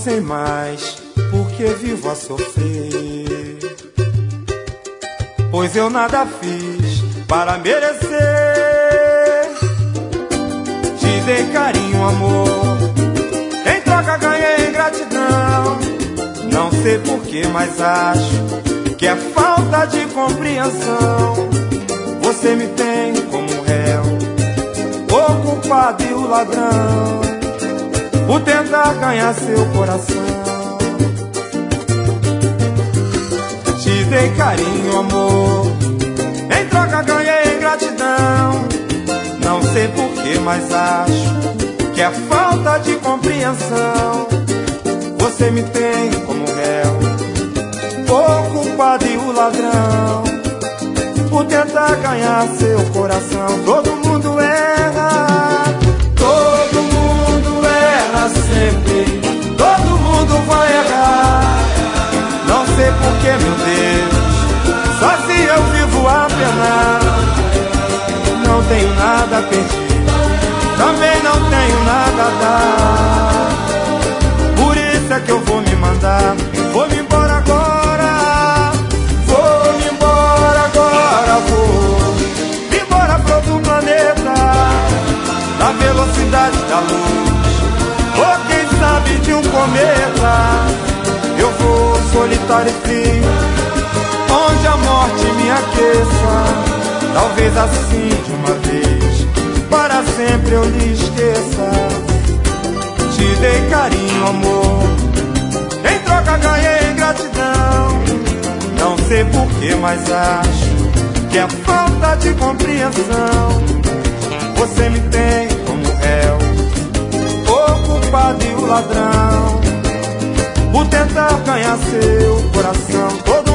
sei mais porque vivo a sofrer, pois eu nada fiz para merecer. Te dei carinho, amor, em troca ganhei gratidão. Não sei porquê, mas acho que é falta de compreensão. Você me tem como réu, o culpado e o ladrão, por tentar ganhar seu coração. Te dei carinho, amor, em troca ganhei gratidão. Não sei porquê, mas acho que é falta de compreensão. Você me tem como réu, o culpado e o ladrão, por tentar ganhar seu coração. Todo mundo erra, todo mundo erra sempre, todo mundo vai errar. Não sei porquê, meu Deus, sozinho eu vivo a penar. Não tenho nada a perder, também não tenho nada a dar. Por isso é que eu vou me mandar, vou me embora agora. Vou me embora agora, vou me embora pro outro planeta, na velocidade da luz, ou quem sabe de um cometa. Eu vou solitário e frio, onde a morte me aqueça. Talvez assim de uma vez, para sempre eu lhe esqueça. Te dei carinho, amor, em troca ganhei gratidão. Não sei porquê, mas acho que é falta de compreensão. Você me tem como réu, o culpado e o ladrão, por tentar ganhar seu coração. Todo